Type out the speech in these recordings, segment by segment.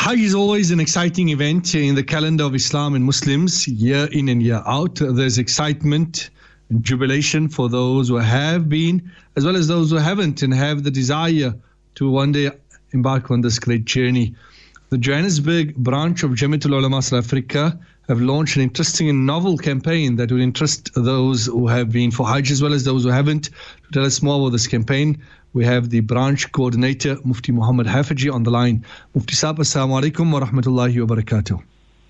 Hajj is always an exciting event in the calendar of Islam and Muslims, year in and year out. There's excitement and jubilation for those who have been, as well as those who haven't and have the desire to one day embark on this great journey. The Johannesburg branch of Jamiatul Ulama South Africa have launched an interesting and novel campaign that will interest those who have been for Hajj as well as those who haven't. To tell us more about this campaign, we have the branch coordinator, Mufti Muhammad Hafizi, on the line. Mufti Saab, assalamu alaikum wa rahmatullahi wa barakatuh.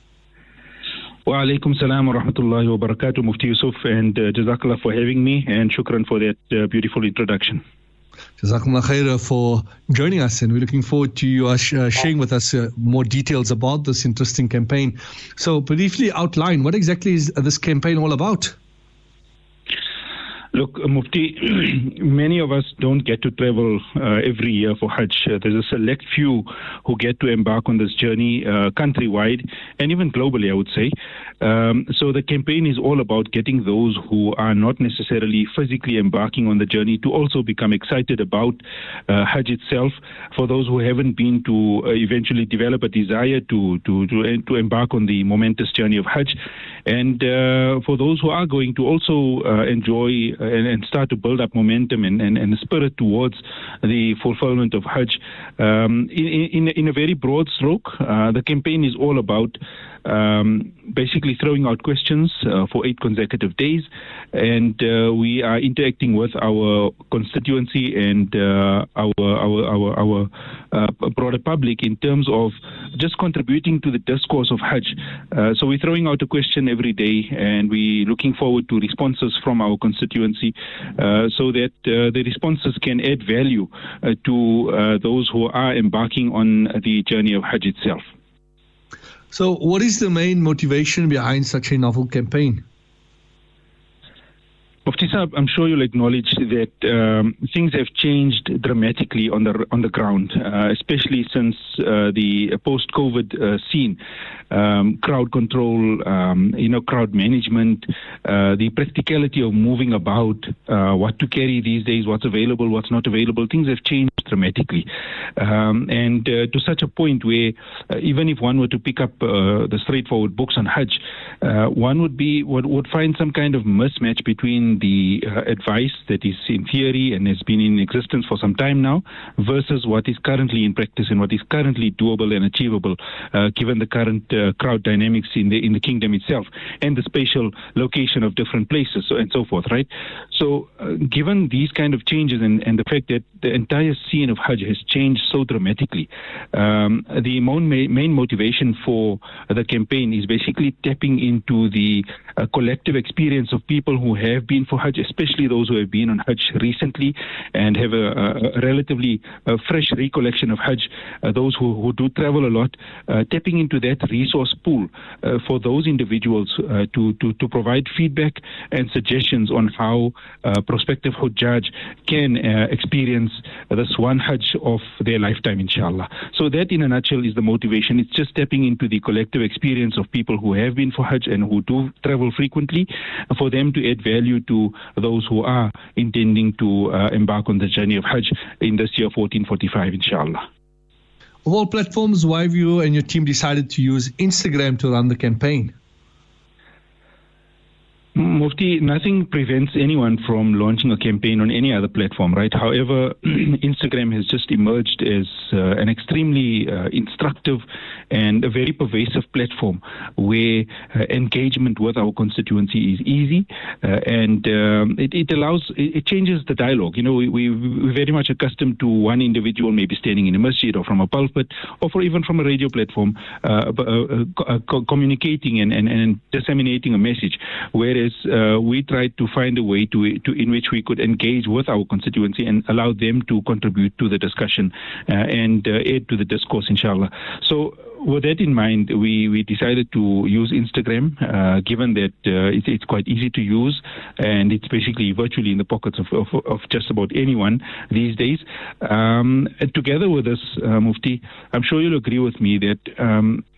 Wa alaikum salam wa rahmatullahi wa barakatuh, Mufti Yusuf, and Jazakallah for having me, and shukran for that beautiful introduction. Jazakumullah khair for joining us, and we're looking forward to you sharing with us more details about this interesting campaign. So briefly outline, what exactly is this campaign all about? Look, Mufti, many of us don't get to travel every year for Hajj. There's a select few who get to embark on this journey countrywide and even globally, I would say. So the campaign is all about getting those who are not necessarily physically embarking on the journey to also become excited about Hajj itself. For those who haven't been, to eventually develop a desire to embark on the momentous journey of Hajj. And for those who are going to also enjoy and start to build up momentum and spirit towards the fulfillment of Hajj. In a very broad stroke, the campaign is all about basically throwing out questions for 8 consecutive days, and we are interacting with our constituency and our broader public in terms of just contributing to the discourse of Hajj. So we're throwing out a question every day, and we're looking forward to responses from our constituency so that the responses can add value to those who are embarking on the journey of Hajj itself. So what is the main motivation behind such a novel campaign? Mufti Saab, I'm sure you'll acknowledge that things have changed dramatically on the ground, especially since the post-COVID scene. Crowd control, crowd management, the practicality of moving about, what to carry these days, what's available, what's not available. Things have changed dramatically, and to such a point where even if one were to pick up the straightforward books on Hajj, one would find some kind of mismatch between the advice that is in theory and has been in existence for some time now versus what is currently in practice and what is currently doable and achievable given the current crowd dynamics in the kingdom itself and the spatial location of different places and so forth, right? So given these kind of changes and the fact that the entire scene of Hajj has changed so dramatically, the main motivation for the campaign is basically tapping into the collective experience of people who have been for Hajj, especially those who have been on Hajj recently and have a relatively fresh recollection of Hajj, those who do travel a lot, tapping into that resource pool for those individuals to provide feedback and suggestions on how prospective Hujjaj can experience this one Hajj of their lifetime, inshallah. So that in a nutshell is the motivation. It's just tapping into the collective experience of people who have been for Hajj and who do travel frequently, for them to add value to those who are intending to embark on the journey of Hajj in this year 1445, inshallah. Of all platforms, why have you and your team decided to use Instagram to run the campaign? Mufti, nothing prevents anyone from launching a campaign on any other platform, right? However, Instagram has just emerged as an extremely instructive and a very pervasive platform where engagement with our constituency is easy and it changes the dialogue. You know, we're very much accustomed to one individual maybe standing in a masjid or from a pulpit or even from a radio platform communicating and disseminating a message, whereas we tried to find a way in which we could engage with our constituency and allow them to contribute to the discussion and aid to the discourse, inshallah. So with that in mind, we decided to use Instagram, given that it's quite easy to use and it's basically virtually in the pockets of just about anyone these days. And together with this, Mufti, I'm sure you'll agree with me that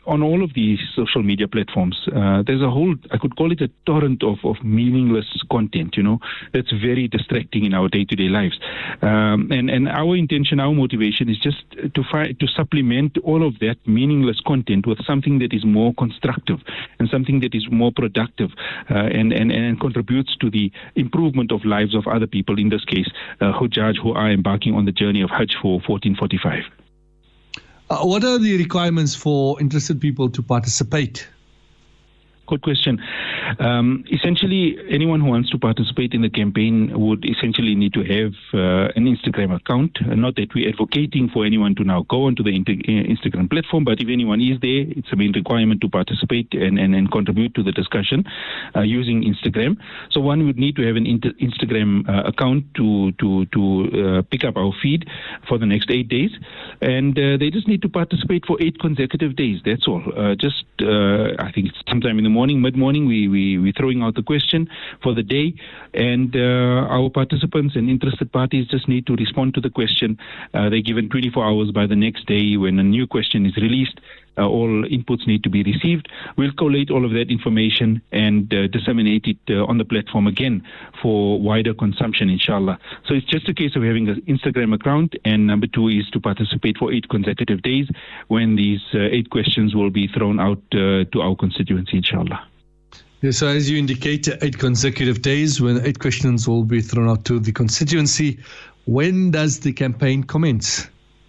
on all of these social media platforms, there's a whole, I could call it a torrent of meaningless content, that's very distracting in our day-to-day lives. And our intention, our motivation is just to supplement all of that meaningless content with something that is more constructive and something that is more productive and contributes to the improvement of lives of other people, in this case, Hujjaj who are embarking on the journey of Hajj for 1445. What are the requirements for interested people to participate? Good question. Essentially, anyone who wants to participate in the campaign would essentially need to have an Instagram account. Not that we're advocating for anyone to now go onto the Instagram platform, but if anyone is there, it's a main requirement to participate and contribute to the discussion using Instagram. So one would need to have an Instagram account to pick up our feed for the next 8 days. And they just need to participate for 8 consecutive days. That's all. I think it's sometime in the morning, mid-morning, we're throwing out the question for the day, and our participants and interested parties just need to respond to the question. They're given 24 hours by the next day when a new question is released. All inputs need to be received. We'll collate all of that information and disseminate it on the platform again for wider consumption, inshallah. So it's just a case of having an Instagram account, and number 2 is to participate for 8 consecutive days when these 8 questions will be thrown out to our constituency, inshallah. Yes, so as you indicate, 8 consecutive days when 8 questions will be thrown out to the constituency. When does the campaign commence?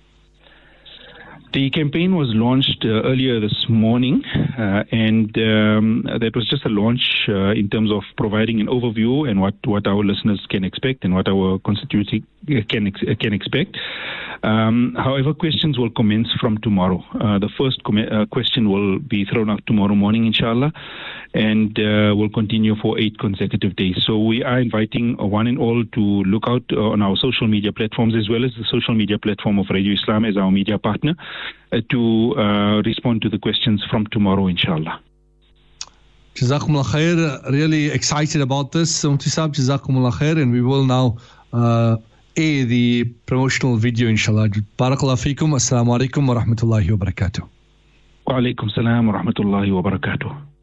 The campaign was launched earlier this morning, and that was just a launch in terms of providing an overview and what our listeners can expect and what our constituency can expect. However, questions will commence from tomorrow. The first question will be thrown out tomorrow morning, inshallah, and will continue for 8 consecutive days. So we are inviting one and all to look out on our social media platforms, as well as the social media platform of Radio Islam as our media partner, to respond to the questions from tomorrow, inshallah. Jazakumullah khair. Really excited about this, Mufti Saab. Jazakumullah khair. And we will now air the promotional video, inshallah. Barakallahu feekum. Assalamu alaikum wa rahmatullahi wa barakatuh. Wa alaikum salam wa rahmatullahi wa barakatuh.